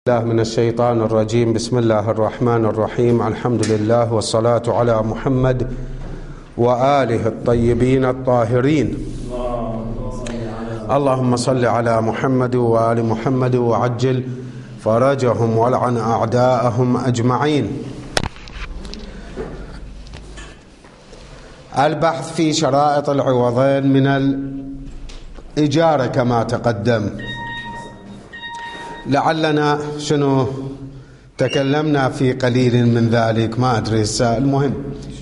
الله من الشيطان الرجيم. بسم الله الرحمن الرحيم. الحمد لله والصلاة على محمد وآله الطيبين الطاهرين. اللهم صل على محمد وآل محمد وعجل فرجهم والعن أعداءهم أجمعين. البحث في شرائط العوضين من الإجارة كما تقدم. لعلنا تكلمنا في قليل من ذلك، ما أدري المهم.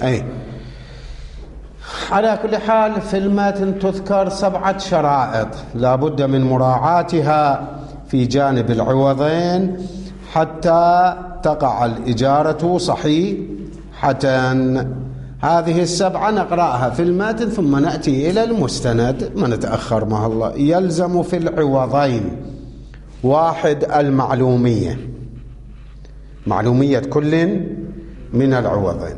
على كل حال في المتن تذكر 7 شرائط لا بد من مراعاتها في جانب العوضين حتى تقع الإجارة صحيحة. هذه 7 نقرأها في المتن ثم نأتي إلى المستند، ما نتأخر مع الله. يلزم في العوضين: 1 المعلومية، معلومية كل من العوضين.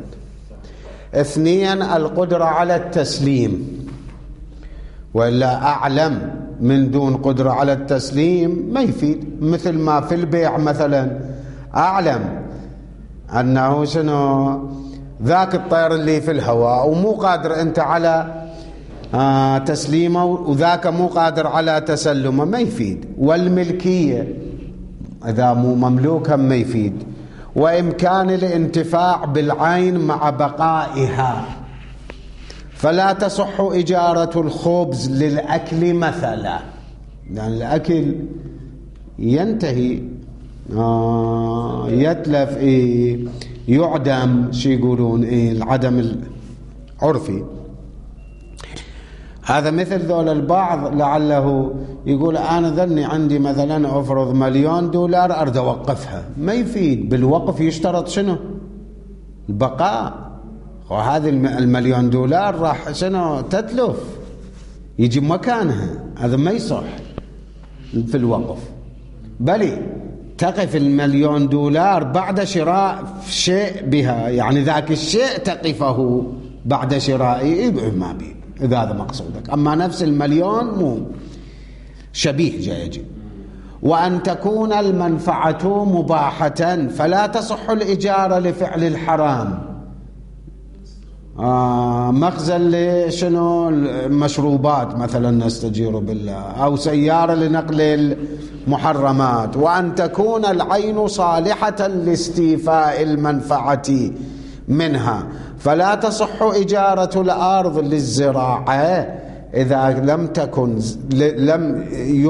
2 القدرة على التسليم، وإلا أعلم من دون قدرة على التسليم ما يفيد. مثل ما في البيع مثلا، أعلم أنه ذاك الطير اللي في الهواء ومو قادر أنت على تسليمه، وذاك مو قادر على تسلمه، ما يفيد. والملكية إذا مو مملوكا ما يفيد. وإمكان الانتفاع بالعين مع بقائها، فلا تصح إجارة الخبز للأكل مثلا، يعني الأكل ينتهي، يتلف، يعدم، شي يقولون العدم العرفي. هذا مثل ذول البعض لعله يقول أنا ذني عندي مثلا أفرض $1,000,000 أريد أوقفها، ما يفيد. بالوقف يشترط البقاء. وهذه $1,000,000 راح تتلف، يجي مكانها، هذا ما يصح في الوقف. بل تقف $1,000,000 بعد شراء شيء بها، يعني ذاك الشيء تقفه بعد شرائه، ما بيه إذا هذا مقصودك. أما نفس $1,000,000 مو شبيه جايجي. وأن تكون المنفعة مباحة، فلا تصح الإجارة لفعل الحرام. مخزن مشروبات مثلا نستجير بالله، أو سيارة لنقل المحرمات. وأن تكون العين صالحة لاستيفاء المنفعة منها، فلا تصح إجارة الأرض للزراعة إذا لم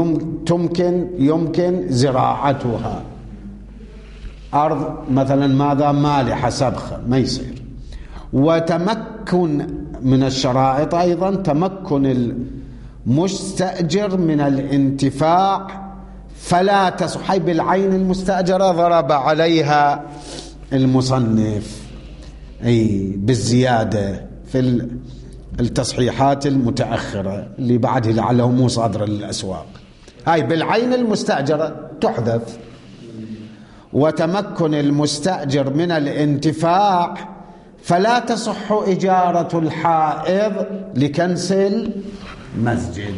يمكن زراعتها. أرض مثلا ماذا مالحة سبخة ما يصير. وتمكن من الشرائط أيضا تمكن المستأجر من الانتفاع، فلا تصح بالعين المستأجرة ضرب عليها المصنف بالزيادة في التصحيحات المتأخرة اللي بعده لعله مو صادرة للأسواق. هاي بالعين المستأجرة تحذف. وتمكن المستأجر من الانتفاع، فلا تصح إجارة الحائض لكنس المسجد.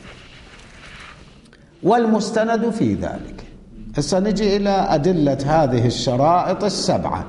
والمستند في ذلك. هسه نجي إلى أدلة هذه الشرائط 7.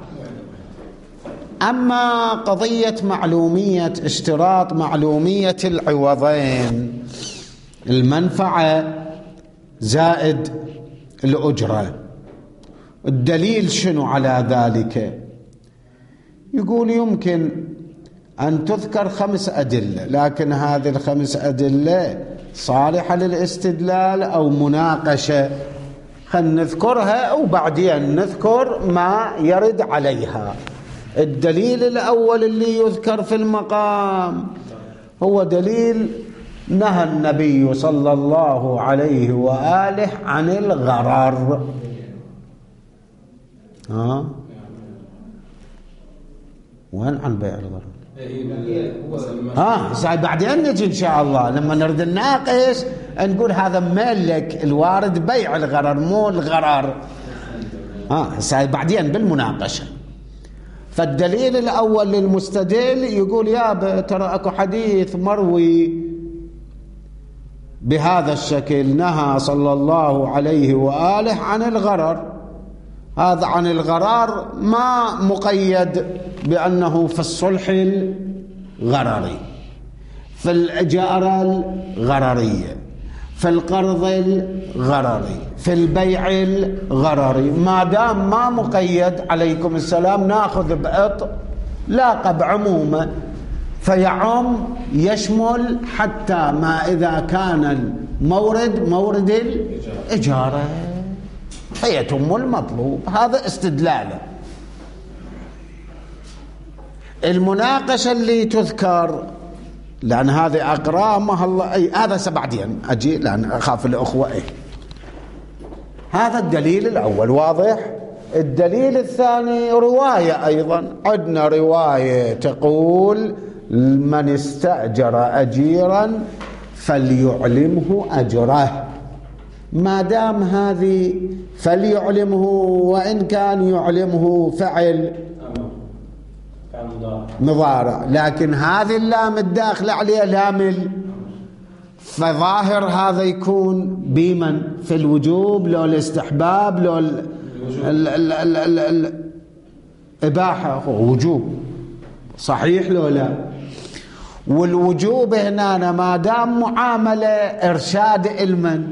أما قضية معلومية، اشتراط معلومية العوضين، المنفعة زائد الأجرة، الدليل شنو على ذلك؟ يقول يمكن أن تذكر 5 أدلة، لكن هذه ال5 أدلة صالحة للاستدلال أو مناقشة. خلينا نذكرها وبعدين نذكر ما يرد عليها. الدليل الأول اللي يذكر في المقام هو دليل نهى النبي صلى الله عليه وآله عن الغرر. وين عن بيع الغرر؟ بعدين نجي إن شاء الله لما نرد نناقش نقول هذا مالك الوارد بيع الغرر مو الغرر. بعدين بالمناقشة. فالدليل الأول للمستدل يقول يا ترى أكو حديث مروي بهذا الشكل: نهى صلى الله عليه وآله عن الغرر. هذا عن الغرار ما مقيد بأنه في الصلح الغرري، في الإجارة الغررية، في القرض الغرري، في البيع الغرري، ما دام ما مقيد عليكم السلام ناخذ بإطلاق بعمومه، فيعم يشمل حتى ما إذا كان المورد مورد الإجارة فيتم المطلوب. هذا استدلاله. المناقشة اللي تذكر، لأن هذه أقرامها الله هذا بعدين أجي لأن أخاف الأخوة هذا الدليل الأول واضح. الدليل الثاني رواية أيضا، عندنا رواية تقول من استأجر أجيرا فليعلمه أجره. ما دام هذه فليعلمه وإن كان يعلمه فعل مضارع، لكن هذه اللام الداخل عليها لام فظاهر هذا يكون بمن في الوجوب لو الاستحباب لو الإباحة. وجوب صحيح لو لا. والوجوب هنا ما دام معاملة إرشاد المن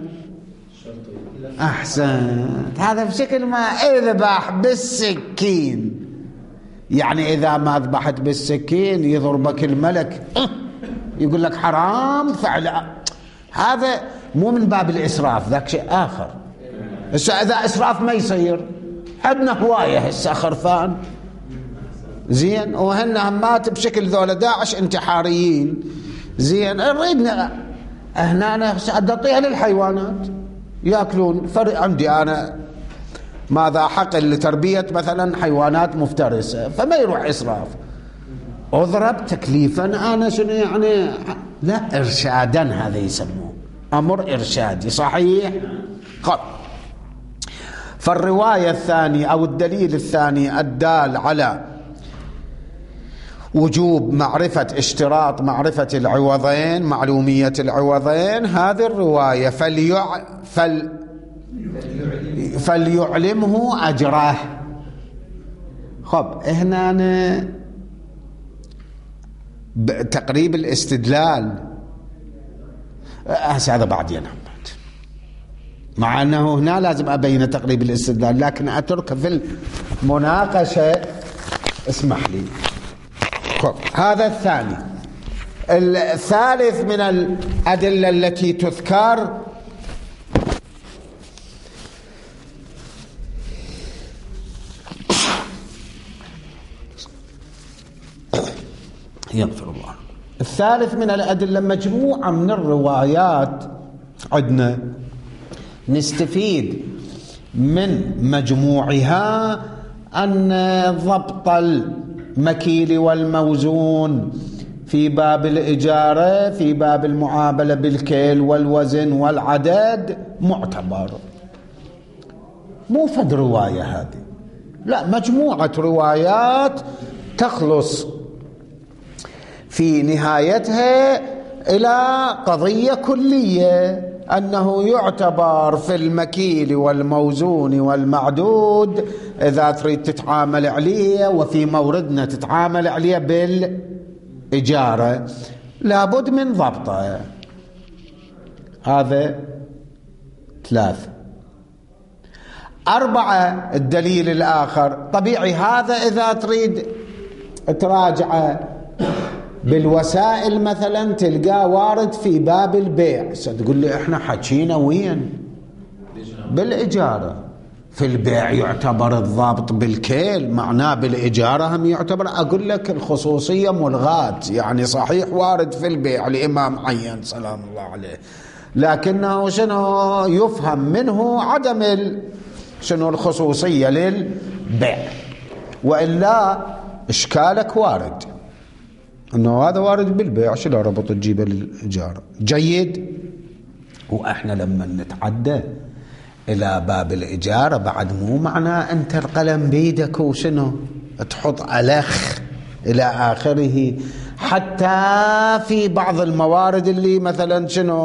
أحسنت. هذا بشكل ما اذبح بالسكين، يعني إذا ما ذبحت بالسكين يضربك الملك يقول لك حرام فعل. هذا مو من باب الإسراف، ذاك شيء آخر. هسه إذا إسراف ما يصير، عندنا هواية هسه خرفان زين وهن همات بشكل ذولا داعش انتحاريين زين، نريدنا هنا أنا أعطيها للحيوانات يأكلون. فرق عندي أنا ماذا حقل لتربية مثلا حيوانات مفترسة، فما يروح إسراف. أضرب تكليفا أنا شنو يعني؟ لا، إرشادا هذا يسموه أمر إرشادي صحيح. فالرواية الثانية أو الدليل الثاني الدال على وجوب معرفة اشتراط معرفة العوضين، معلومية العوضين، هذه الرواية فليعلمه أجره. خب هنا تقريب الاستدلال هذا بعدين مع أنه هنا لازم أبين تقريب الاستدلال، لكن أترك في المناقشة. اسمح لي. هذا الثاني. الثالث من الأدلة التي تذكر يغفر الله. الثالث من الأدلة مجموعة من الروايات عندنا نستفيد من مجموعها أن ضبط المكيل والموزون في باب الإجارة في باب المعاملة بالكيل والوزن والعدد معتبر. مو فد رواية هذه، لا، مجموعة روايات تخلص في نهايتها إلى قضية كلية أنه يعتبر في المكيل والموزون والمعدود إذا تريد تتعامل عليه وفي موردنا تتعامل عليه بالإجارة لابد من ضبطه. هذا 3. 4 الدليل الآخر طبيعي هذا إذا تريد تراجعه بالوسائل مثلا تلقاه وارد في باب البيع. ستقول لي احنا حكينا وين؟ بالإجارة. في البيع يعتبر الضابط بالكيل، معناه بالإجارة هم يعتبر. أقول لك الخصوصية ملغاة، يعني صحيح وارد في البيع لإمام عين سلام الله عليه، لكنه شنو يفهم منه عدم شنو الخصوصية للبيع، وإلا إشكالك وارد أنه هذا وارد بالبيع شو لا ربط تجيبه للإجارة. جيد. وإحنا لما نتعدى إلى باب الإجارة بعد مو معناه أنت القلم بيدك وشنو تحط ألخ إلى آخره. حتى في بعض الموارد اللي مثلا شنو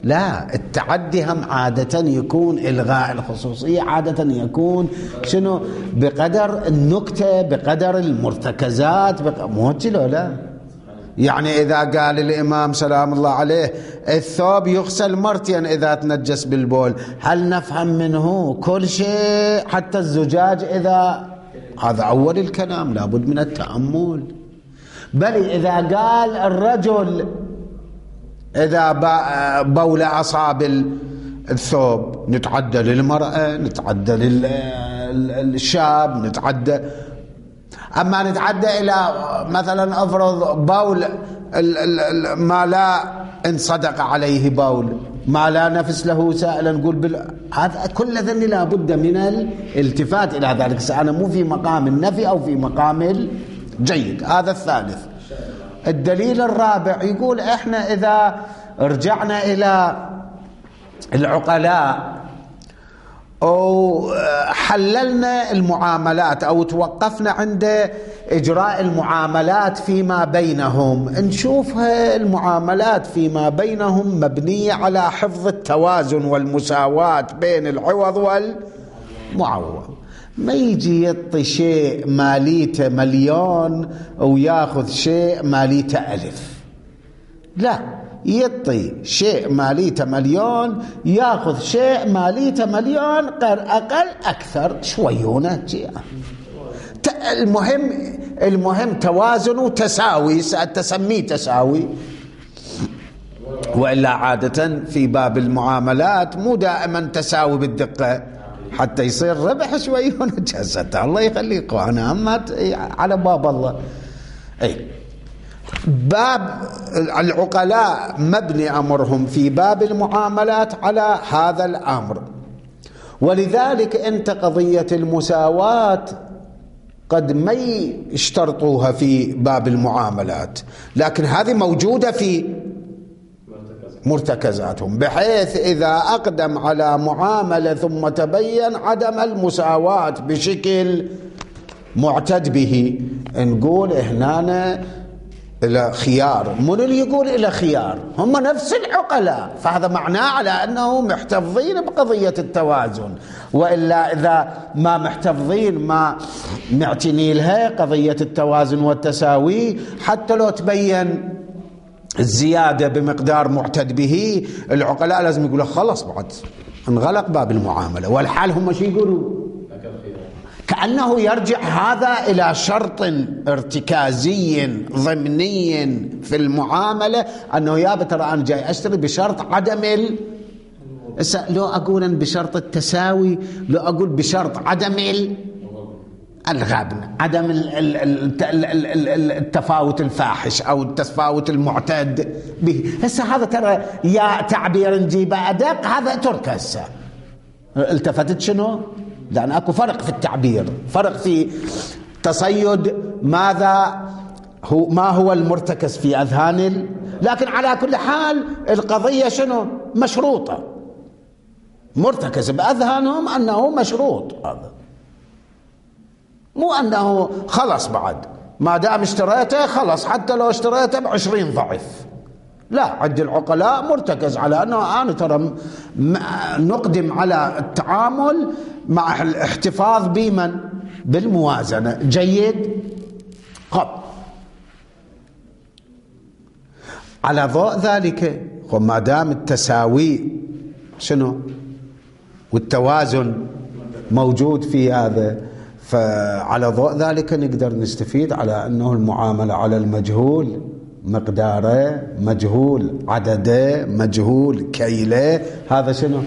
لا، التعدي هم عادة يكون إلغاء الخصوصية، عادة يكون شنو؟ بقدر النكتة، بقدر المرتكزات، مو كذا لا. يعني إذا قال الإمام سلام الله عليه الثوب يغسل مرتين إذا تنجس بالبول، هل نفهم منه كل شيء حتى الزجاج؟ إذا هذا أول الكلام لابد من التأمل. بل إذا قال الرجل إذا بول أصاب الثوب، نتعدى للمرأة، نتعدى للشاب، نتعدى. أما نتعدى إلى مثلا أفرض بول ما لا إن صدق عليه بول، ما لا نفس له سائلا، نقول هذا كل ذني لا بد من الالتفات إلى ذلك. أنا مو في مقام النفي أو في مقام جيد. هذا الثالث. الدليل الرابع يقول إحنا إذا رجعنا إلى العقلاء أو حللنا المعاملات أو توقفنا عند إجراء المعاملات فيما بينهم، نشوفها المعاملات فيما بينهم مبنية على حفظ التوازن والمساواة بين العوض والمعوض. ما يجي يعطي شيء ماليته مليون وياخذ شيء ماليته ألف، لا، يعطي شيء ماليته مليون ياخذ شيء ماليته مليون، أقل أكثر شويونه. المهم توازن وتساوي، تسميه تساوي. وإلا عادة في باب المعاملات مو دائما تساوي بالدقة، حتى يصير ربح شوي ونجزت. الله يخليكم، أنا أما على باب الله. أي باب العقلاء مبني أمرهم في باب المعاملات على هذا الأمر. ولذلك أنت قضية المساواة قد ما يشترطوها في باب المعاملات، لكن هذه موجودة في مرتكزاتهم، بحيث إذا أقدم على معاملة ثم تبين عدم المساواة بشكل معتد به، نقول هنا إلى خيار. من اللي يقول إلى خيار؟ هم نفس العقلاء، فهذا معناه على أنه محتفظين بقضية التوازن. وإلا إذا ما محتفظين، ما معتني لها قضية التوازن والتساوي، حتى لو تبين الزيادة بمقدار معتد به، العقلاء لازم يقولوا خلص بعد انغلق باب المعاملة. والحال هم شو يقولوا؟ كأنه يرجع هذا إلى شرط ارتكازي ضمني في المعاملة، أنه يا ترى أنا جاي أشتري بشرط عدم لو أقول بشرط التساوي، لو أقول بشرط عدم الغبن، عدم التفاوت الفاحش أو التفاوت المعتاد به. هسه هذا ترى يا تعبير نجيبه أدق، هذا ترك. هسه التفتت شنو؟ لأن أكو فرق في التعبير، فرق في تصيد ماذا هو، ما هو المرتكز في أذهان لكن على كل حال القضية شنو؟ مشروطة، مرتكز بأذهانهم أنه مشروط. هذا مو أنه خلص بعد ما دام اشتريته خلص، حتى لو اشتريته ب20 ضعف. لا، عند العقلاء مرتكز على أنه أنا ترى نقدم على التعامل مع الاحتفاظ بمن؟ بالموازنة. جيد؟ على ضوء ذلك، وما دام التساوي شنو والتوازن موجود في هذا، فعلى ضوء ذلك نقدر نستفيد على أنه المعاملة على المجهول، مقداره مجهول، عدده مجهول، كيله، هذا شنو؟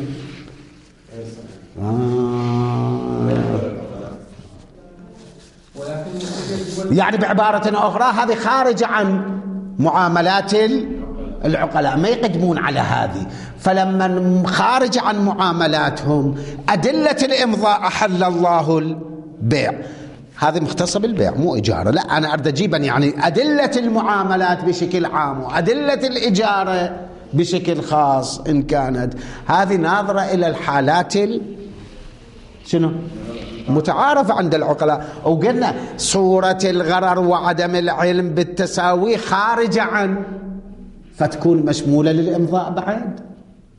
يعني بعبارة أخرى هذه خارجة عن معاملات العقلاء، ما يقدمون على هذه. فلما خارج عن معاملاتهم أدلة الإمضاء أحل الله البيع، هذه مختصة بالبيع مو إجارة. لا، أنا أريد أجيبا يعني أدلة المعاملات بشكل عام وأدلة الإجارة بشكل خاص، إن كانت هذه ناظرة إلى الحالات شنو متعارفة عند العقلاء. وقلنا صورة الغرر وعدم العلم بالتساوي خارجة عن، فتكون مشمولة للإمضاء بعد.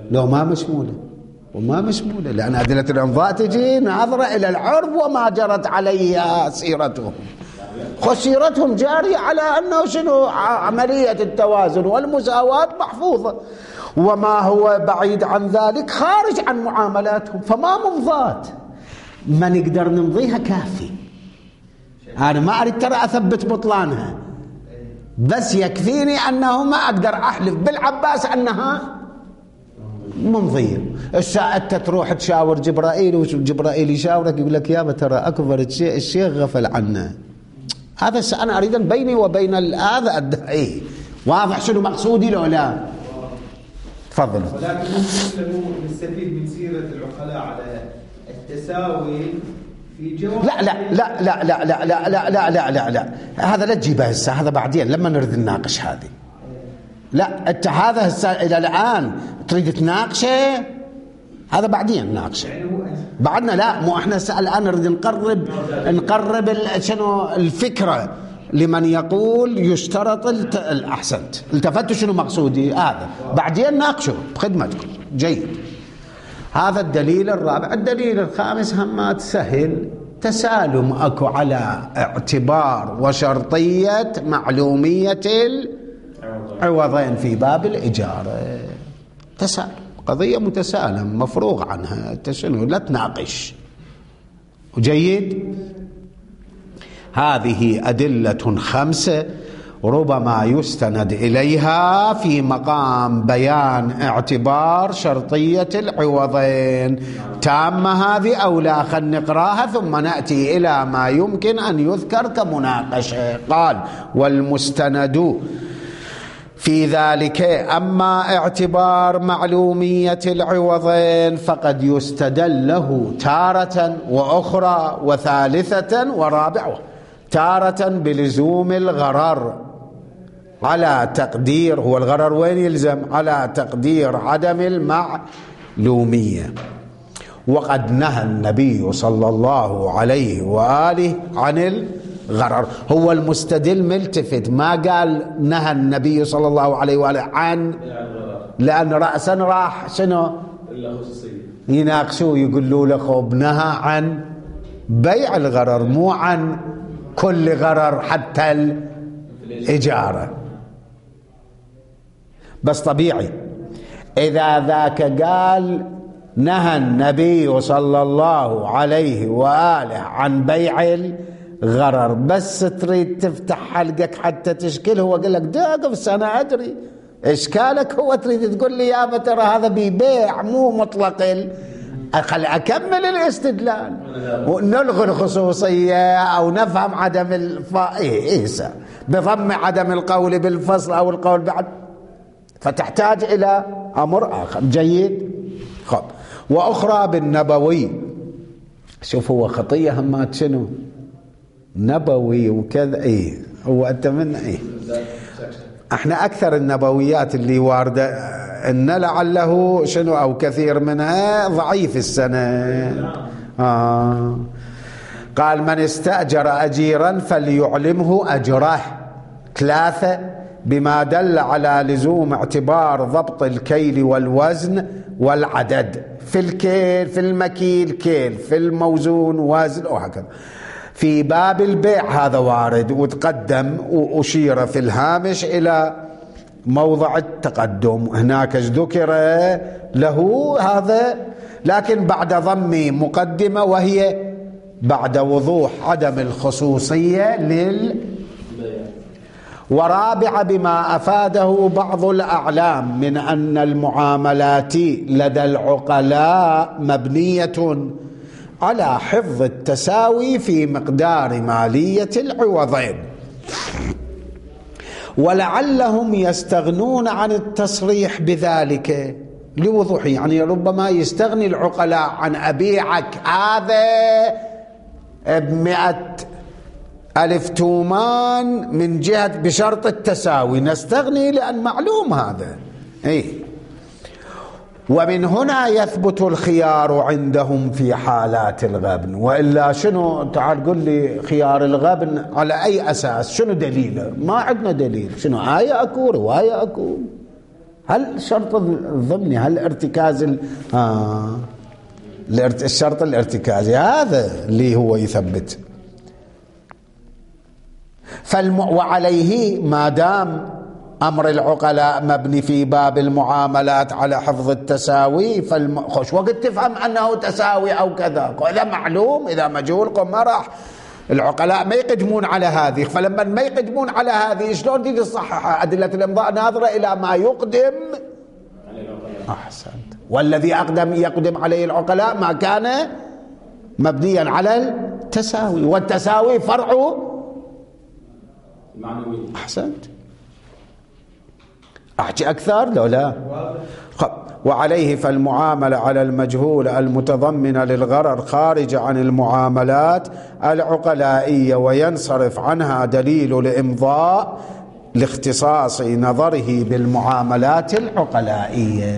لو ما مشمولة وما مشمولة، لأن أدلة الإمضاء تجي ناظرة إلى العرف وما جرت عليها سيرتهم. سيرتهم جارية على أنه شنو عملية التوازن والمساواة محفوظة، وما هو بعيد عن ذلك خارج عن معاملاتهم، فما ممضات ما نقدر نمضيها كافي. أنا ما أريد ترى أثبت بطلانها، بس يكفيني أنه ما أقدر أحلف بالعباس أنها ممضية. أنت تروح تشاور جبرائيل وجبرائيل يشاورك يقول لك يابا ترى أكبر شيء الشيخ غفل عنه. هذا أنا أريد بيني وبين هذا الداعي واضح شنو مقصودي لو لا؟ تفضل. ولكن نستفيد من سيرة العقلاء على التساوي في جواب. لا لا لا لا لا لا لا لا لا لا لا لا هذا لا تجيبه هسه، هذا بعدين لما نريد نناقش هذه. لا أنت هذا هسه إلى الآن تريد تناقشه، هذا بعدين نناقشه. بعدنا لا، مو احنا الآن نريد نقرب شنو الفكرة لمن يقول يشترط الأحسنت. التفت شنو مقصودي؟ هذا بعدين ناقشه بخدمتكم. جيد. هذا الدليل الرابع. الدليل الخامس همات سهل، تسالم أكو على اعتبار وشرطية معلومية العوضين في باب الإجارة. تسالم، قضية متسالم مفروغ عنها، انت شنو لا تناقش. جيد. هذه أدلة خمسة ربما يستند إليها في مقام بيان اعتبار شرطية العوضين. تامة هذه أو لا؟ خلينا نقراها ثم نأتي إلى ما يمكن أن يذكر كمناقشة. قال والمستند في ذلك أما اعتبار معلومية العوضين فقد يستدل له تارة وأخرى وثالثة ورابعة. تارة بلزوم الغرر على تقدير، هو الغرر وين يلزم؟ على تقدير عدم المعلومية. وقد نهى النبي صلى الله عليه وآله عن الغرر. هو المستدل ملتفت، ما قال نهى النبي صلى الله عليه وآله عن، لأن رأسا راح شنو يناقشوه يقولوا له خب نهى عن بيع الغرر مو عن كل غرر حتى الإجارة. بس طبيعي إذا ذاك قال نهى النبي صلى الله عليه وآله عن بيع الغرر بس تريد تفتح حلقك حتى تشكل، هو قال لك دقف أنا أدري إشكالك، هو تريد تقول لي يا ترى هذا بيبيع مو مطلق خل أكمل الاستدلال ونلغي الخصوصية أو نفهم عدم بضم عدم القول بالفصل أو القول بعد، فتحتاج إلى أمر آخر. جيد. خب. وأخرى بالنبوي. شوف هو خطية همات شنو نبوي وكذا. هو أنت من احنا أكثر النبويات اللي واردة إن لعله شنو أو كثير منها ضعيف السنة. قال من استأجر أجيرا فليعلمه أجره. 3 بما دل على لزوم اعتبار ضبط الكيل والوزن والعدد. في الكيل في المكيل كيل، في الموزون وزن وهكذا. في باب البيع هذا وارد وتقدم وأشير في الهامش إلى موضع التقدم، هناك ذكر له هذا، لكن بعد ضم مقدمة وهي بعد وضوح عدم الخصوصية ورابع بما أفاده بعض الأعلام من أن المعاملات لدى العقلاء مبنية على حفظ التساوي في مقدار مالية العوضين، ولعلهم يستغنون عن التصريح بذلك لوضوحه. يعني ربما يستغني العقلاء عن أبيعك هذا ب100,000 تومان من جهة بشرط التساوي، نستغني لأن معلوم هذا. ومن هنا يثبت الخيار عندهم في حالات الغبن. وإلا شنو؟ تعال قل لي خيار الغبن على أي أساس؟ شنو دليله؟ ما عندنا دليل. شنو آية أكو رواية أكو؟ هل الشرط الضمني، هل ارتكاز الشرط الارتكازي هذا اللي هو يثبت. وعليه ما دام أمر العقلاء مبني في باب المعاملات على حفظ التساوي، خوش وقت تفهم أنه تساوي أو كذا، إذا معلوم إذا مجهول ما راح العقلاء ما يقدمون على هذه. فلما ما يقدمون على هذه شلون تيجي تصحح؟ أدلة الإمضاء ناظرة إلى ما يقدم. أحسنت. والذي يقدم عليه العقلاء ما كان مبنيا على التساوي، والتساوي فرع المعنوي. أحسنت. أحكي أكثر لو لا؟ وعليه فالمعاملة على المجهول المتضمنة للغرر خارج عن المعاملات العقلائية، وينصرف عنها دليل الإمضاء لاختصاص نظره بالمعاملات العقلائية.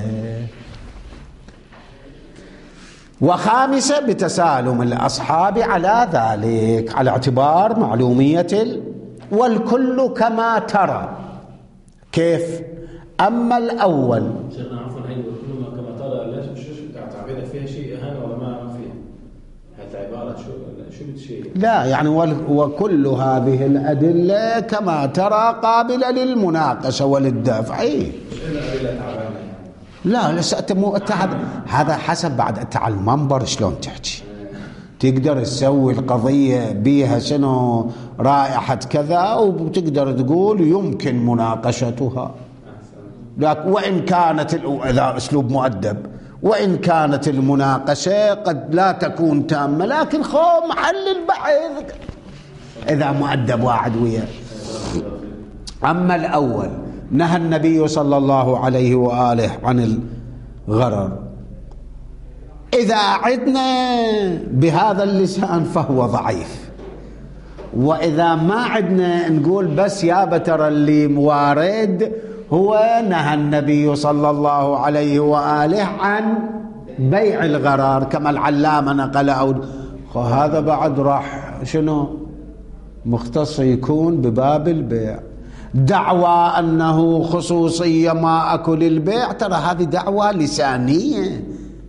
وخامسة بتسالم الأصحاب على ذلك على اعتبار معلومية والكل كما ترى. كيف؟ أما الأول شيخنا عفوا، هي والكل كما ترى لا شو تعبيرها فيها شيء أهم ولا ما فيها؟ هذه العبارة شو بتشير؟ لا يعني وكل هذه الأدلة كما ترى قابلة للمناقشة وللدفع. لا لسه هذا حسب بعد أنت على المنبر شلون تحكي، تقدر تسوي القضية بيها شنو رائحة كذا، وتقدر تقول يمكن مناقشتها، وإن كانت إذا أسلوب مؤدب، وإن كانت المناقشة قد لا تكون تامة، لكن محل البحث إذا مؤدب واحد وياه. أما الأول نهى النبي صلى الله عليه وآله عن الغرر، إذا عدنا بهذا اللسان فهو ضعيف، وإذا ما عدنا نقول بس يا بتر اللي موارد هو نهى النبي صلى الله عليه وآله عن بيع الغرار كما العلامة نقل، أو هذا بعد راح شنو مختص يكون بباب البيع. دعوى أنه خصوصية ما أكل البيع، ترى هذه دعوة لسانية،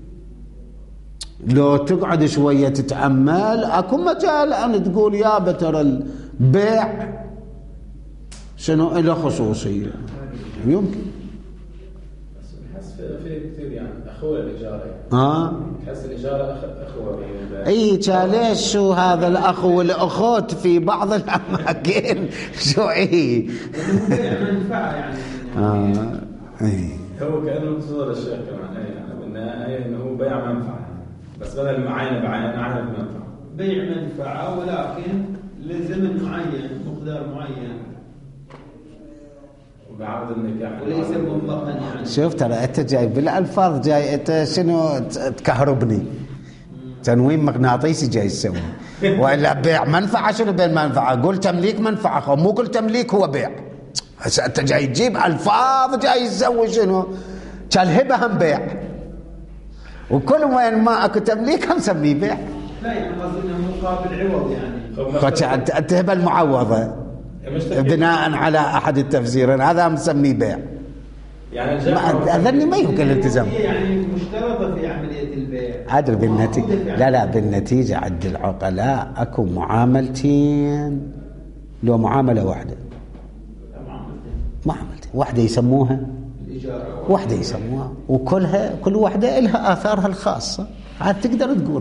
لو تقعد شوية تتأمل أكو مجال أن تقول يا بتر البيع شنو إله خصوصية، يمكن. بس بحس في كثير يعني أخوة الإجارة، بحس الإجارة أخوة اي ليش شو هذا الأخ والأخوت في بعض الأماكن شو منفعة يعني. هو كأنه تصدر الشيخ كمان يعني بالنهاية إنه هو بيع منفعة، بس بدل المعاينة بعينة منفعة، بيع منفعة ولكن لزمن معين مقدار معين وبعرض النكاح وليس مطلقا يعني. شوف ترى أنت جاي بالألفاظ، جاي أنت شنو تكهربني، تنويم مغناطيسي جاي تسوي. وإلا بيع منفعة شنو بين منفعة؟ قول تمليك منفعة، مو كل تمليك هو بيع. هسه أنت جاي تجيب ألفاظ جاي تسوي شنو؟ كالهبة هم بيع، وكل وين ما أكو تمليك هم نسميه بيع. لا يعني قصدي إنه مقابل عوض يعني. أنت هبة المعوضة بناء على أحد التفسيرين هذا مسميه بيع. يعني أظني ما يمكن الالتزام. يعني مشترطة في عملية البيع. عدل بالنتيجة. لا بالنتيجة عند العقلاء أكو معاملتين، لو معاملة واحدة. معاملتين واحدة يسموها الإجارة، واحدة يسموها، وكلها كل واحدة لها آثارها الخاصة. عاد تقدر تقول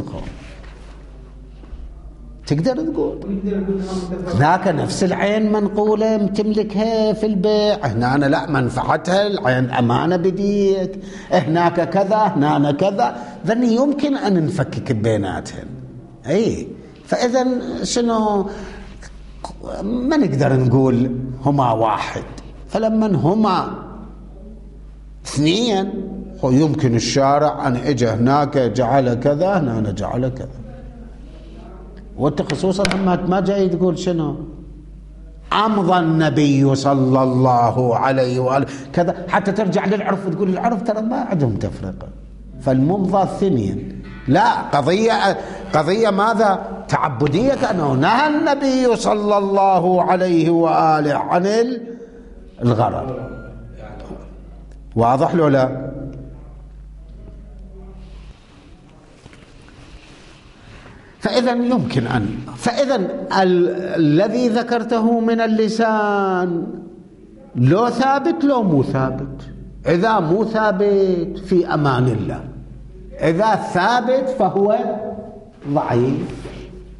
تقدر تقول هناك نفس العين منقولة تملكها في البيع، هنا أنا لا منفعتها العين أمانة بديك، هناك كذا هنا كذا، ذني يمكن أن نفكك بيناتهم. فإذا شنو ما نقدر نقول هما واحد، فلما هما اثنين يمكن الشارع أن إجا هناك جعل كذا هنا جعل كذا، وانت خصوصا ما جاي تقول شنو أمضى النبي صلى الله عليه وآله كذا، حتى ترجع للعرف وتقول العرف ترى ما عندهم تفرقة، فالممضى الثنين لا قضية ماذا تعبدية، كأنه نهى النبي صلى الله عليه وآله عن الغرر. واضح له لا؟ فإذا يمكن فإذا الذي ذكرته من اللسان لو ثابت لو مو ثابت. إذا مو ثابت في أمان الله، إذا ثابت فهو ضعيف.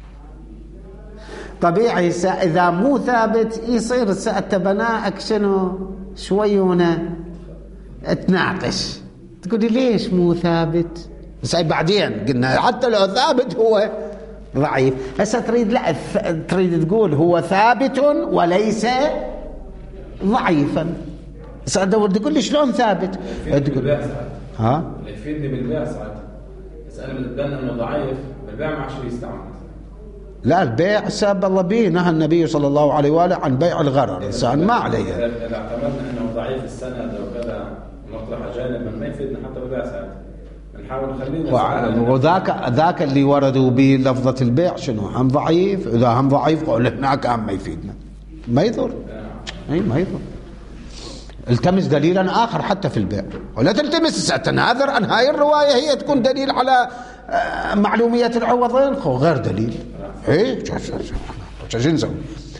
طبيعي إذا مو ثابت يصير بنائك شنو شوي هنا تناقش، تقولي ليش مو ثابت؟ بس بعدين قلنا حتى لو ثابت هو ضعيف. هسه تريد لا تريد تقول هو ثابت وليس ضعيفا. هسه تقول لي شلون ثابت؟ تقول ها يفيدني بالبيع ساعتها، بس انا بتبنى انه ضعيف بالبيع ما عادش يستعمل. لا البيع ساب الله به، نهى النبي صلى الله عليه وآله عن بيع الغرر، الإنسان ما عليه. إذا اعتمدنا أنه ضعيف السند أو كذا مطرح جانبا ما يفيدنا حتى بالبيع ساعتها، بنحاول نخليه. وذاك اللي وردوا به لفظة البيع شنو؟ هم ضعيف. إذا هم ضعيف قول هناك هم ما يفيدنا، ما يضر. أي ما يضر. التمس دليلا آخر حتى في البيع، ولا تلتمس تناظر أن هاي الرواية هي تكون دليل على معلومية العوضين، غير دليل. ايه شو نسوي؟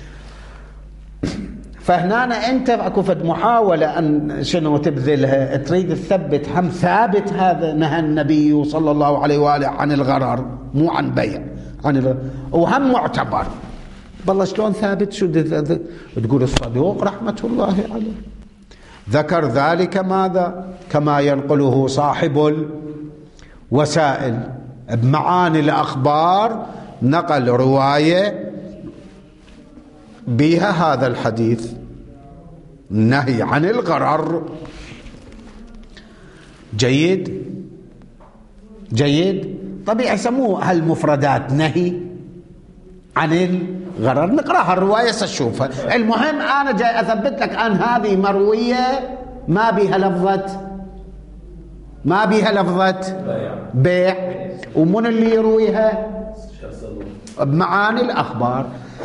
فهنا انت اكو فد محاولة ان شنو تبذلها، تريد تثبت هم ثابت هذا نهى النبي صلى الله عليه وآله عن الغرر، مو عن بيع، عن الغرر، وهم معتبر. بالله شلون ثابت؟ شو تقول الصدوق رحمة الله عليه ذكر ذلك ماذا؟ كما ينقله صاحب الوسائل بمعاني الأخبار، نقل رواية بها هذا الحديث النهي عن الغرر. جيد جيد. طبيعي يسموه هالمفردات نهي عن الغرر، نقراها الرواية سنشوفها. المهم أنا جاي أثبت لك أن هذه مروية ما بها لفظة بيع، ومن اللي يرويها؟ بمعاني الأخبار.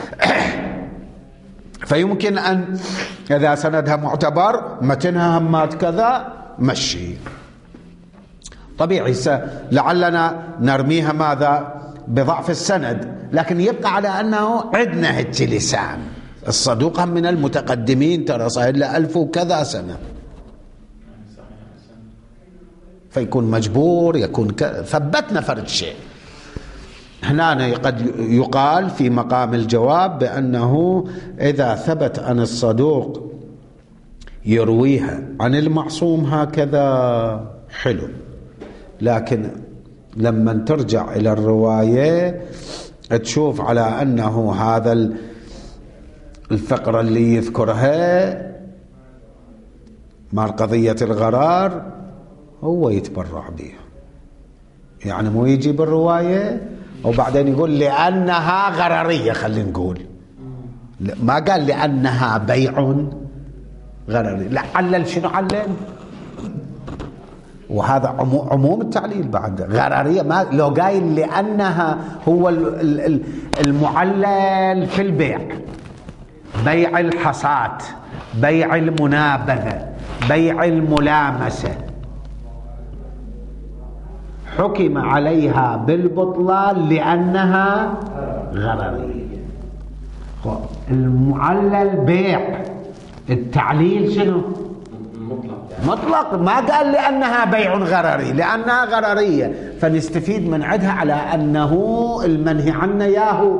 فيمكن أن إذا سندها معتبر متنها همات كذا مشي طبيعي. لعلنا نرميها ماذا؟ بضعف السند، لكن يبقى على أنه عندنا هيك لسان. الصدوق هم من المتقدمين ترى، صاير له 1000 وكذا سنة، فيكون مجبور يكون ثبتنا فرد شيء. هنا قد يقال في مقام الجواب بأنه إذا ثبت أن الصدوق يرويها عن المعصوم هكذا حلو، لكن لما ترجع إلى الرواية تشوف على أنه هذا الفقرة اللي يذكرها مع قضية الغرار هو يتبرع بها، يعني مو يجي بالرواية وبعدين يقول لأنها غررية. خلينا نقول ما قال لأنها بيع غرري، لا علل. شنو علل؟ وهذا عموم التعليل بعد غررية. ما لو قايل لأنها هو المعلل في البيع، بيع الحصات، بيع المنابذة، بيع الملامسة، حكم عليها بالبطلان لأنها غررية. المعلل بيع، التعليل شنو؟ مطلق. ما قال لأنها بيع غرري، لأنها غررية، فنستفيد من عدها على أنه المنهي عنه ياهو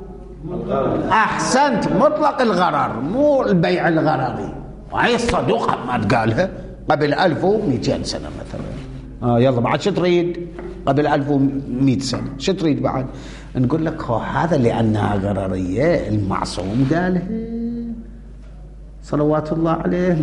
أحسنت مطلق الغرر، مو البيع الغرري. وهي الصدوق ما تقالها قبل 1200 سنة مثلا. يلا بعد شو تريد؟ قبل 1100 سنة شو تريد بعد؟ نقول لك هذا لأنها غررية المعصوم قالها صلوات الله عليه.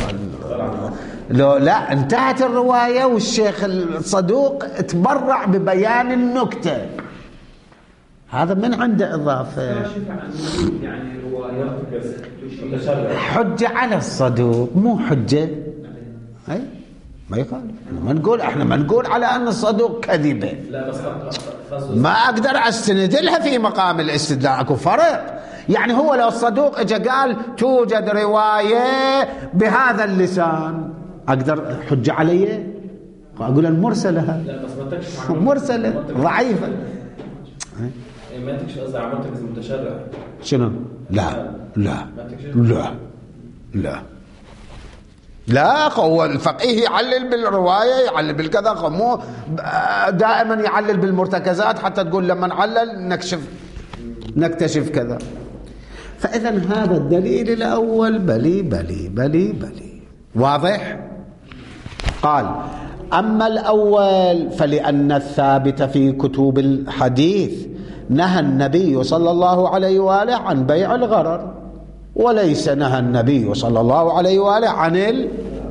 لو لا انتهت الرواية والشيخ الصدوق تبرع ببيان النكتة، هذا من عنده إضافة. يعني روايات حجة على الصدوق مو حجة. أي ما يقال. احنا ما نقول على أن الصدوق كذبة، ما أقدر أستند لها في مقام الاستدلال. أكو فرق. يعني هو لو الصدوق اجى قال توجد رواية بهذا اللسان أقدر حجة علي أقول المرسلة لا بس ما تكشف عن مرسلة ضعيفة. ما تكشف قصدي عن مرتكز المتشرع. شنو؟ لا لا لا لا لا، هو الفقيه يعلل بالرواية، يعلل بالكذا، مو دائما يعلل بالمرتكزات حتى تقول لما نعلل نكتشف كذا. فإذا هذا الدليل الأول بلي بلي بلي بلي واضح. قال أما الأول فلأن الثابت في كتب الحديث نهى النبي صلى الله عليه وآله عن بيع الغرر، وليس نهى النبي صلى الله عليه وآله عن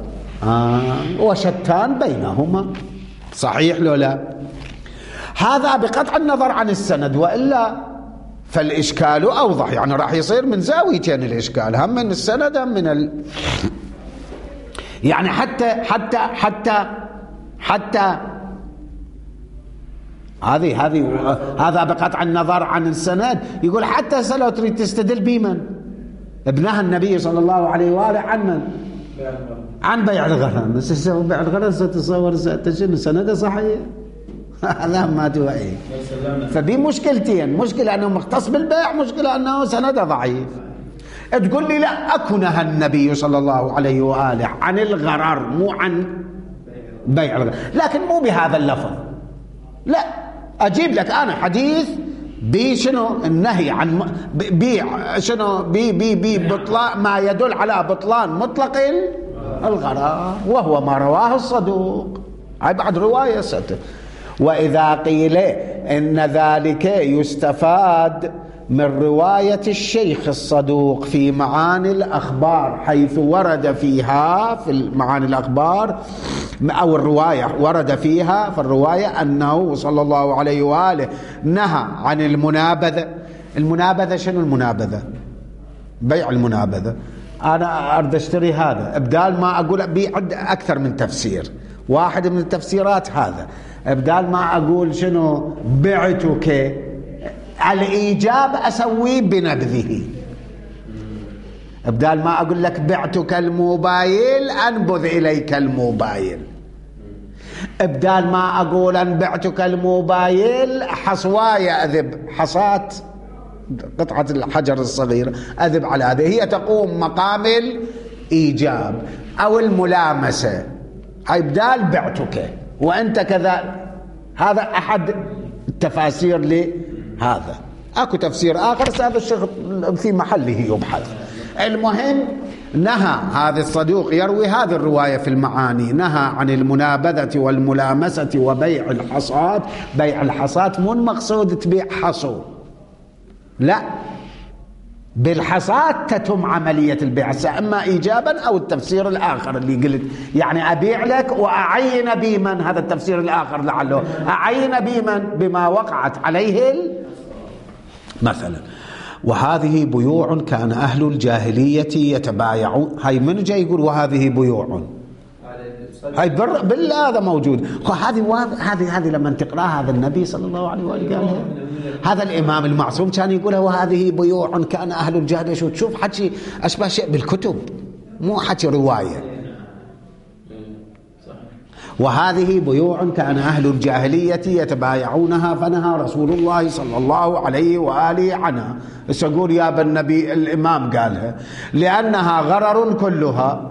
وشتان بينهما. صحيح لو لا؟ هذا بقطع النظر عن السند، وإلا فالإشكال أوضح. يعني راح يصير من زاويتين الإشكال، هم من السند هم من يعني حتى هذا بقطع النظر عن السند. يقول حتى لو تريد تستدل بمن ابنها النبي صلى الله عليه وآله عن من؟ عن بيع الغرر. بس بيع الغرر ستصور شنو سنده صحيح؟ هذا ما توعي. فبي مشكلتين، مشكلة أنه مختص بالبيع، مشكلة أنه سنده ضعيف. تقول لي لا، أكو نهى النبي صلى الله عليه وآله عن الغرر مو عن بيع الغرر، لكن مو بهذا اللفظ. لا، أجيب لك أنا حديث بشنو النهي عن بيع شنو ببطلان ما يدل على بطلان مطلق الغرر، وهو ما رواه الصدوق. هاي بعد رواية وإذا قيل إن ذلك يستفاد من رواية الشيخ الصدوق في معاني الأخبار، حيث ورد فيها في معاني الأخبار أو الرواية ورد فيها في الرواية أنه صلى الله عليه وآله نهى عن المنابذة. المنابذة شنو المنابذة؟ بيع المنابذة. أنا أريد أشتري هذا، بدال ما أقول بيعد أكثر من تفسير، واحد من التفسيرات هذا، بدال ما أقول شنو بعتك، الإيجاب أسويه بنبذه. بدال ما أقول لك بعتك الموبايل أنبذ إليك الموبايل. بدال ما أقول أن بعتك الموبايل حصواية أذب، حصات قطعة الحجر الصغيرة أذب على هذه، هي تقوم مقام الإيجاب أو الملامسة. هاي بدال بعتك وأنت كذا. هذا أحد التفاسير لهذا. أكو تفسير آخر هذا الشيخ في محله يبحث. المهم نهى هذا الصدوق يروي هذه الرواية في المعاني، نهى عن المنابذة والملامسة وبيع الحصاد. بيع الحصاد مو المقصود تبيع حصو، لا، بالحصاد تتم عملية البيع، إما إيجابا أو التفسير الآخر اللي قلت، يعني أبيع لك وأعين بمن، هذا التفسير الآخر لعله أعين بمن بما وقعت عليه مثلا. وهذه بيوع كان أهل الجاهلية يتبايعون. هاي من جاي يقول وهذه بيوع؟ هاي بالله هذا موجود. هذه لما تقراها هذا النبي صلى الله عليه وآله قالها، هذا الإمام المعصوم كان يقولها وهذه بيوع كان أهل الجاهلية. شو تشوف حكي أشبه شيء بالكتب، مو حكي رواية. وهذه بيوع كان أهل الجاهلية يتبايعونها فنهى رسول الله صلى الله عليه وآله عنها. بس أقول يا ابن النبي الإمام قالها لأنها غرر كلها.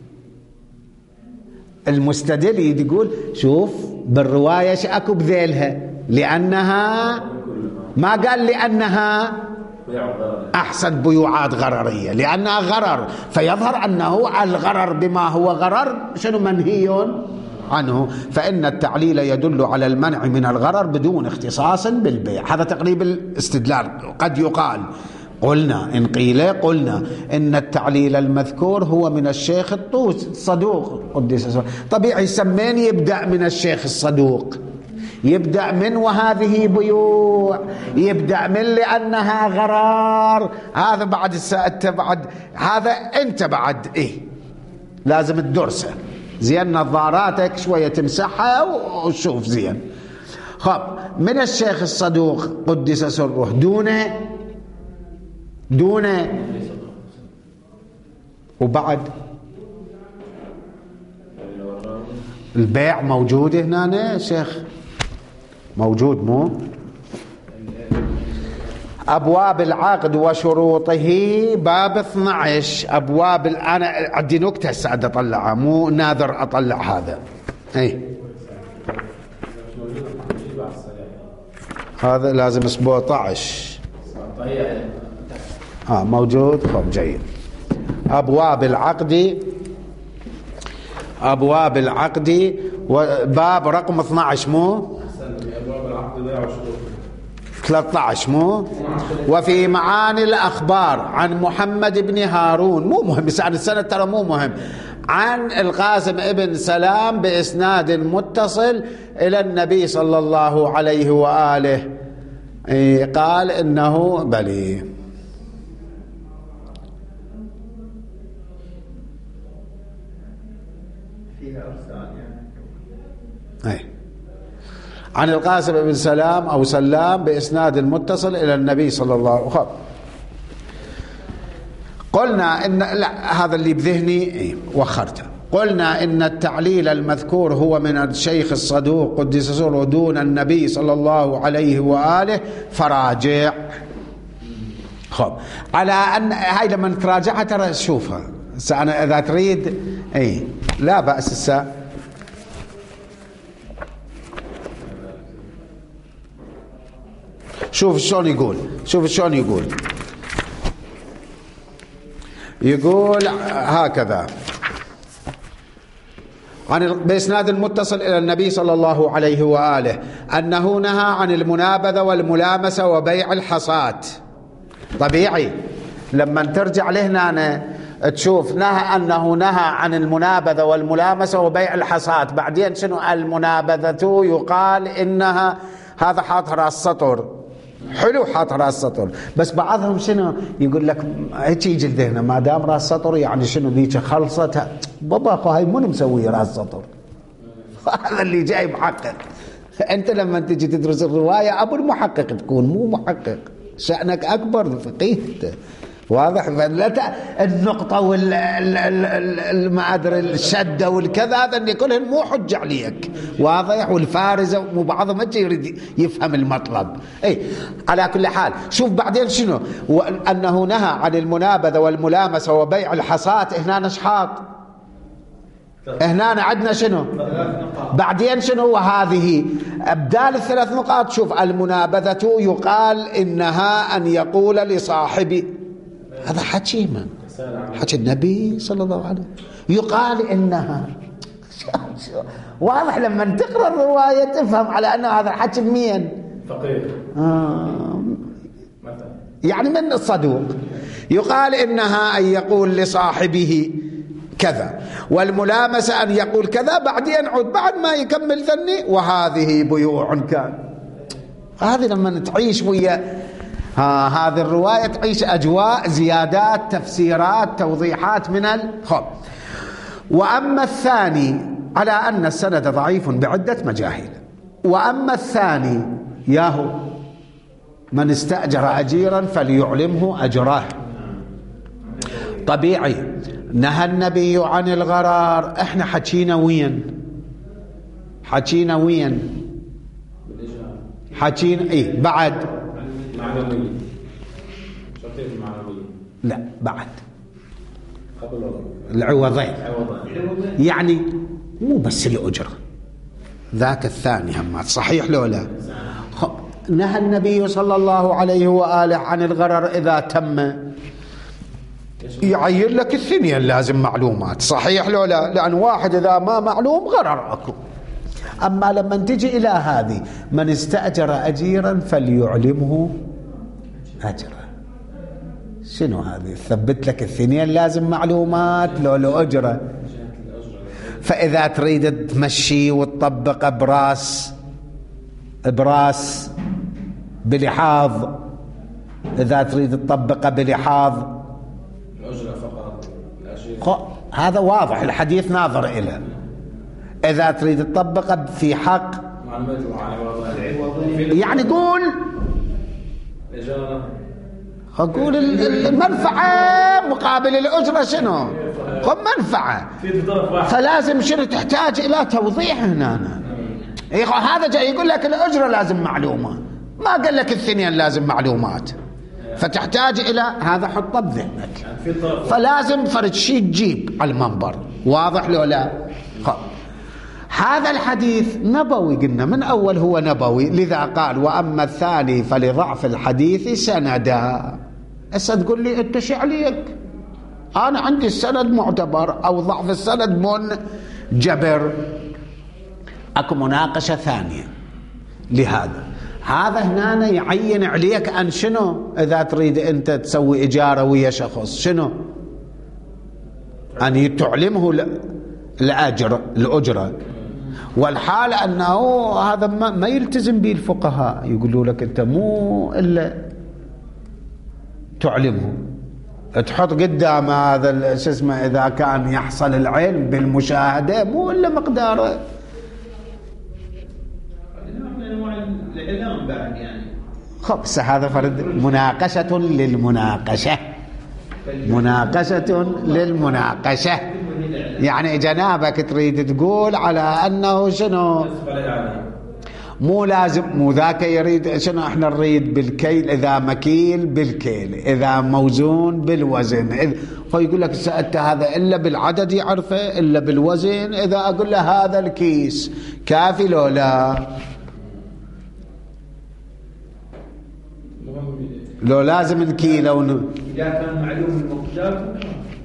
المستدل يقول شوف بالرواية شأكو بذيلها، لأنها ما قال لأنها أحسن بيوعات غررية، لأنها غرر، فيظهر أنه الغرر بما هو غرر شنو منهي عنه. فإن التعليل يدل على المنع من الغرر بدون اختصاص بالبيع. هذا تقريب الاستدلال. قد يقال قلنا إن قيل قلنا إن التعليل المذكور هو من الشيخ الصدوق قدس سره. طبيعي يسمين يبدأ من الشيخ الصدوق، يبدأ من وهذه بيوع، يبدأ من لأنها غرار. هذا بعد الساعة بعد هذا أنت بعد إيه لازم تدرسه زين، نظاراتك شوية تمسحها وشوف زين. خب من الشيخ الصدوق قدس سره دونه وبعد البيع موجود هنا شيخ؟ موجود مو؟ أبواب العقد وشروطه باب 12 أبواب. أنا عندي نكتة سعد أطلعها، مو ناذر أطلع هذا. أي هذا لازم 17 موجود. خب جيد. أبواب العقد، أبواب العقد وباب رقم 12 مو؟ أبواب العقد بيع وشروط 13 مو؟ وفي معاني الأخبار عن محمد بن هارون، مو مهم عن السنة ترى مو مهم، عن القاسم ابن سلام بإسناد متصل إلى النبي صلى الله عليه وآله قال إنه بلي فيها أرسال يعني. عن القاسم بن سلام أو سلام بإسناد متصل إلى النبي صلى الله عليه وسلم. قلنا إن لا، هذا اللي بذهني وخرته. قلنا إن التعليل المذكور هو من الشيخ الصدوق قدس سره دون النبي صلى الله عليه وآله فراجع. خب على أن هاي لما تراجعها ترى شوفها أنا إذا تريد لا بأس الساعة. شوف شلون يقول، شوف شلون يقول هكذا بإسناد المتصل إلى النبي صلى الله عليه وآله أنه نهى عن المنابذة والملامسة وبيع الحصات. طبيعي لما ترجع لهنا تشوف أنه نهى عن المنابذة والملامسة وبيع الحصات. بعدين شنو المنابذة؟ يقال إنها هذا حاط راس سطر، حلو حاط راس سطر، بس بعضهم شنو يقول لك هيك يجي لذهنه ما دام راس سطر يعني شنو ذيك خلصت بابا اخو هاي منو مسوي راس سطر؟ هذا اللي جاي محقق. انت لما تجي تدرس الروايه ابو المحقق تكون، مو محقق، شأنك اكبر فقيه واضح. النقطة ما أدري الشدة والكذا هذا اللي كلهن مو حجة عليك، واضح. والفارزة مو بعضهم ما يريد يفهم المطلب. على كل حال شوف بعدين شنو، أنه نهى عن المنابذة والملامسة وبيع الحصات. هنا نشحاط، هنا عندنا شنو بعدين شنو، وهذه أبدال الثلاث نقاط. شوف المنابذة يقال إنها أن يقول لصاحبي، هذا حكي من؟ حكي النبي صلى الله عليه وسلم. يقال إنها واضح لما تقرأ الرواية تفهم على أنه هذا حكي مين؟ فقيه يعني من الصدوق. يقال إنها أن يقول لصاحبه كذا، والملامسة أن يقول كذا، بعدين عود بعد ما يكمل ذني وهذه بيوع كان. هذه لما تعيش ويا هذه الرواية تعيش أجواء زيادات تفسيرات توضيحات من الخب. وأما الثاني على أن السند ضعيف بعدة مجاهيل. وأما الثاني ياهو من استأجر أجيرا فليعلمه أجره. طبيعي نهى النبي عن الغرار. احنا حكينا وين حكينا بعد معنوية. شرطين المعنوية لا بعد قبل العوضين يعني مو بس الأجرة، ذاك الثاني هم صحيح لو لا. نهى النبي صلى الله عليه وآله عن الغرر إذا تم، يعين لك الثنين لازم معلومات، صحيح لو لا، لأن واحد إذا ما معلوم غرر أكو. أما لما تجي إلى هذه من استأجر أجيرا فليعلمه أجره، شنو هذه؟ ثبت لك الثنين لازم معلومات لو أجرة. فإذا تريد تمشي وتطبق براس بلحاظ، إذا تريد تطبق بلحاظ الأجرة فقط، هذا واضح الحديث ناظر إليه. إذا تريد تطبق في حق يعني قول المنفعة مقابل الأجرة شنو؟ منفعة. فلازم شنو تحتاج إلى توضيح هنا. هذا جاي يقول لك الأجرة لازم معلومة، ما قال لك الثنين لازم معلومات، فتحتاج إلى هذا. حطه بذهنك. فلازم فرد شيء تجيب على المنبر. واضح لو لا؟ هذا الحديث نبوي، قلنا من أول هو نبوي، لذا قال وأما الثاني فلضعف الحديث سندا. هسه تقول لي أنت شو عليك؟ أنا عندي السند معتبر أو ضعف السند منجبر. أكو مناقشة ثانية لهذا. هذا هنا يعين عليك أن شنو إذا تريد أنت تسوي إجارة ويا شخص شنو؟ أن تعلمه الأجرة. والحال أنه هذا ما يلتزم به الفقهاء، يقولوا لك أنت مو إلا تعلمه، تحط قدام هذا شو اسمه إذا كان يحصل العلم بالمشاهدة مو إلا مقداره. الإعلام بعد يعني. خبص هذا فرد مناقشة للمناقشة. مناقشة للمناقشة. يعني جنابك تريد تقول على أنه شنو مو لازم، مو ذاك يريد شنو، احنا نريد بالكيل، إذا مكيل بالكيل، إذا موزون بالوزن. فيقول لك سألت هذا إلا بالعدد يعرفه إلا بالوزن. إذا أقول له هذا الكيس كافي لو لا؟ لو لازم الكيلو إذا كان معلوم المقدار.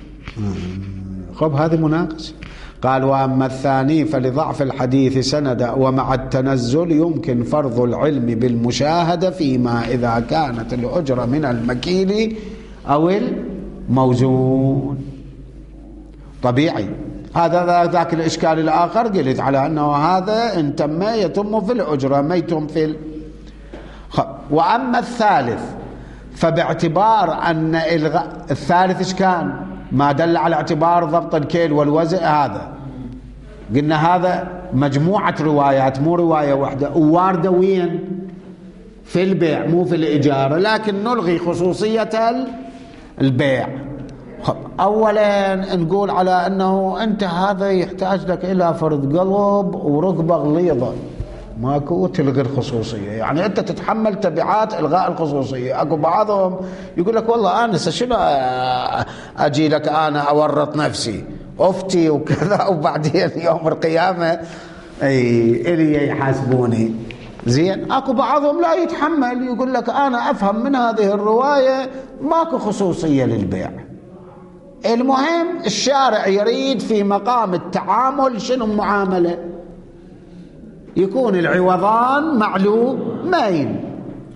خب هذه مناقشة. قال وأما الثاني فلضعف الحديث سندا ومع التنزل يمكن فرض العلم بالمشاهدة فيما إذا كانت الأجرة من المكيل أو الموزون. طبيعي هذا ذاك الإشكال الآخر قلت على أنه هذا إن تم يتم في الأجرة ما يتم في وأما الثالث فباعتبار أن الثالث إيش كان ما دل على اعتبار ضبط الكيل والوزن. هذا قلنا هذا مجموعة روايات مو رواية واحدة، وواردة وين في البيع مو في الإجارة، لكن نلغي خصوصية البيع. أولا نقول على أنه أنت هذا يحتاج لك إلى فرد قلب وركبة غليظة، ماكو تلغي الخصوصية. يعني أنت تتحمل تبعات إلغاء الخصوصية. أكو بعضهم يقول لك والله أنا شنو أجي لك أنا أورط نفسي أفتي وكذا وبعدين يوم القيامة إلي يحاسبوني. زين. أكو بعضهم لا يتحمل، يقول لك أنا أفهم من هذه الرواية ماكو خصوصية للبيع. المهم الشارع يريد في مقام التعامل شنو معاملة يكون العوضان معلومين.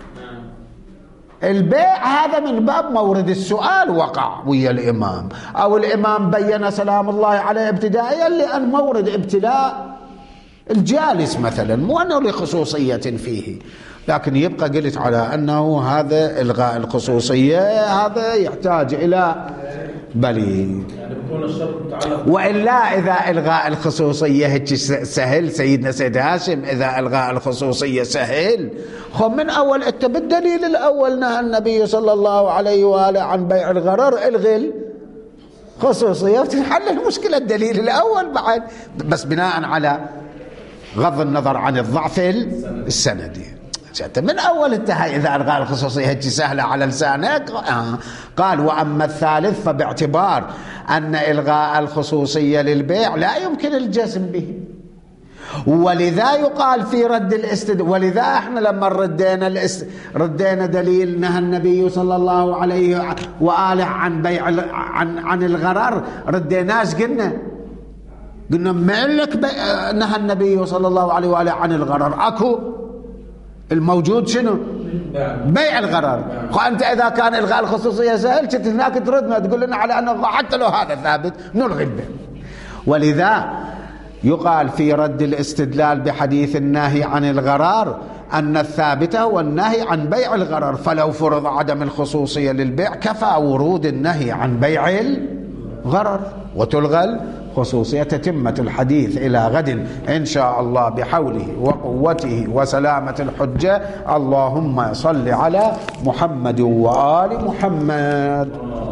البيع هذا من باب مورد السؤال وقع ويا الإمام، أو الإمام بين سلام الله عليه ابتدائيا لأن مورد ابتلاء الجالس مثلا، مو أنه لخصوصية فيه. لكن يبقى قلت على أنه هذا إلغاء الخصوصية هذا يحتاج إلى بليغ. وإلا إذا إلغاء الخصوصية هيك سهل سيدنا سيد هاشم، إذا إلغاء الخصوصية سهل خب من أول أنت بالدليل الأول نهى النبي صلى الله عليه وآله عن بيع الغرر، إلغي الخصوصية وتنحل المشكلة. الدليل الأول بعد بس بناء على غض النظر عن الضعف السندي. من أول انتهى إذا ألغاء الخصوصية هيك سهلة على لسانك. قال وأما الثالث فباعتبار أن إلغاء الخصوصية للبيع لا يمكن الجزم به، ولذا يقال في رد الاستدلال. ولذا احنا لما ردينا دليل نهى النبي صلى الله عليه وآله عن بيع عن الغرر، رديناش قلنا ما لك نهى النبي صلى الله عليه وآله عن الغرر. أكو الموجود شنو بيع الغرر. وأنت إذا كان إلغاء الخصوصية سهل كنت هناك تردنا تقول لنا على أنه حتى لو هذا ثابت نلغي البيع. ولذا يقال في رد الاستدلال بحديث النهي عن الغرار أن الثابت هو النهي عن بيع الغرر، فلو فرض عدم الخصوصية للبيع كفى ورود النهي عن بيع الغرر وتلغى خصوصية. تتمة الحديث إلى غد إن شاء الله بحوله وقوته وسلامة الحجة. اللهم صل على محمد وآل محمد.